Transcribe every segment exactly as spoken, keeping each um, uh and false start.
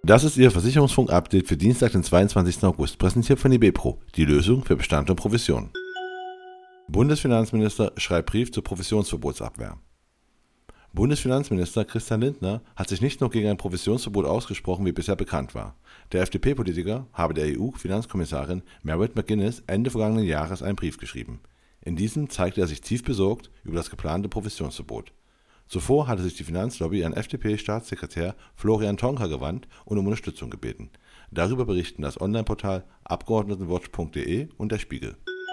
Das ist Ihr Versicherungsfunk-Update für Dienstag, den zweiundzwanzigsten August, präsentiert von IBPRO, die Lösung für Bestand und Provision. Bundesfinanzminister schreibt Brief zur Provisionsverbotsabwehr. Bundesfinanzminister Christian Lindner hat sich nicht nur gegen ein Provisionsverbot ausgesprochen, wie bisher bekannt war. Der F D P-Politiker habe der E U-Finanzkommissarin Mairead McGuinness Ende vergangenen Jahres einen Brief geschrieben. In diesem zeigte er sich tief besorgt über das geplante Provisionsverbot. Zuvor hatte sich die Finanzlobby an F D P-Staatssekretär Florian Tonka gewandt und um Unterstützung gebeten. Darüber berichten das Onlineportal abgeordnetenwatch punkt de und der Spiegel.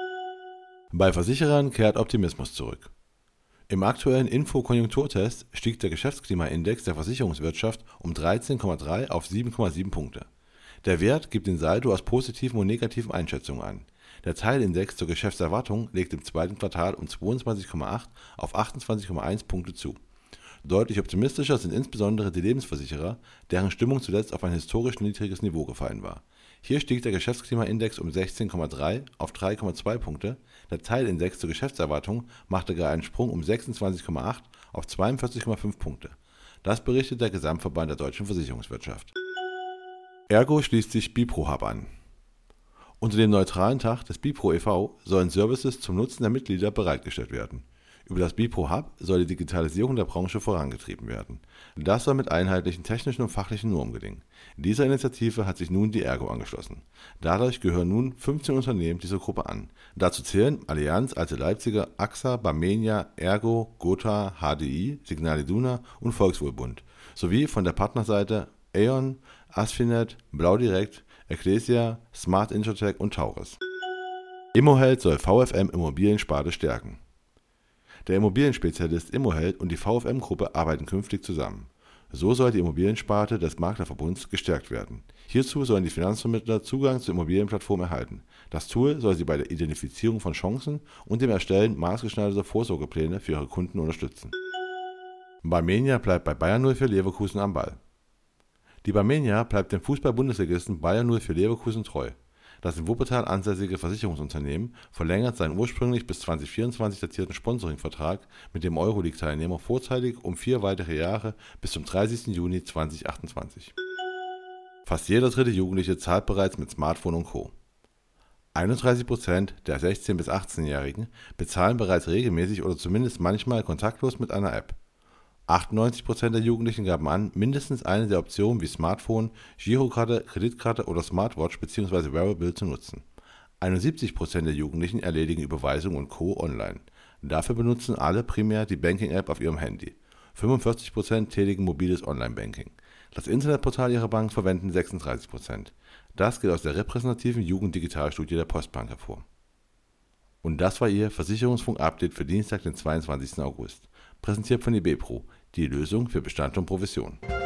Bei Versicherern kehrt Optimismus zurück. Im aktuellen Info-Konjunkturtest stieg der Geschäftsklimaindex der Versicherungswirtschaft um dreizehn Komma drei auf sieben Komma sieben Punkte. Der Wert gibt den Saldo aus positiven und negativen Einschätzungen an. Der Teilindex zur Geschäftserwartung legt im zweiten Quartal um zweiundzwanzig Komma acht auf achtundzwanzig Komma eins Punkte zu. Deutlich optimistischer sind insbesondere die Lebensversicherer, deren Stimmung zuletzt auf ein historisch niedriges Niveau gefallen war. Hier stieg der Geschäftsklimaindex um sechzehn Komma drei auf drei Komma zwei Punkte, der Teilindex zur Geschäftserwartung machte gar einen Sprung um sechsundzwanzig Komma acht auf zweiundvierzig Komma fünf Punkte. Das berichtet der Gesamtverband der deutschen Versicherungswirtschaft. Ergo schließt sich BIPRO Hub an. Unter dem neutralen Tag des BIPRO e V sollen Services zum Nutzen der Mitglieder bereitgestellt werden. Über das BIPRO Hub soll die Digitalisierung der Branche vorangetrieben werden. Das soll mit einheitlichen technischen und fachlichen Normen gelingen. Dieser Initiative hat sich nun die Ergo angeschlossen. Dadurch gehören nun fünfzehn Unternehmen dieser Gruppe an. Dazu zählen Allianz, Alte Leipziger, A X A, Barmenia, Ergo, Gotha, H D I, Signal Iduna und Volkswohlbund, sowie von der Partnerseite Aon, Asfinet, Blau Direkt, Ecclesia, Smart Intertech und Taurus. Immoheld soll V F M Immobiliensparte stärken. Der Immobilienspezialist Immoheld und die V F M-Gruppe arbeiten künftig zusammen. So soll die Immobiliensparte des Maklerverbunds gestärkt werden. Hierzu sollen die Finanzvermittler Zugang zur Immobilienplattform erhalten. Das Tool soll sie bei der Identifizierung von Chancen und dem Erstellen maßgeschneiderter Vorsorgepläne für ihre Kunden unterstützen. Barmenia bleibt bei Bayer null vier Leverkusen am Ball. Die Barmenia bleibt dem Fußball-Bundesligisten Bayer null vier Leverkusen treu. Das in Wuppertal ansässige Versicherungsunternehmen verlängert seinen ursprünglich bis zweitausendvierundzwanzig datierten Sponsoringvertrag mit dem Euroleague-Teilnehmer vorzeitig um vier weitere Jahre bis zum dreißigsten Juni zweitausendachtundzwanzig. Fast jeder dritte Jugendliche zahlt bereits mit Smartphone und Co. einunddreißig Prozent der sechzehn- bis achtzehnjährigen bezahlen bereits regelmäßig oder zumindest manchmal kontaktlos mit einer App. achtundneunzig Prozent der Jugendlichen gaben an, mindestens eine der Optionen wie Smartphone, Girokarte, Kreditkarte oder Smartwatch bzw. Wearable zu nutzen. einundsiebzig Prozent der Jugendlichen erledigen Überweisungen und Co. online. Dafür benutzen alle primär die Banking-App auf ihrem Handy. fünfundvierzig Prozent tätigen mobiles Online-Banking. Das Internetportal ihrer Bank verwenden sechsunddreißig Prozent. Das geht aus der repräsentativen Jugenddigitalstudie der Postbank hervor. Und das war Ihr Versicherungsfunk-Update für Dienstag, den zweiundzwanzigsten August. Präsentiert von IBPRO, die Lösung für Bestand und Provision.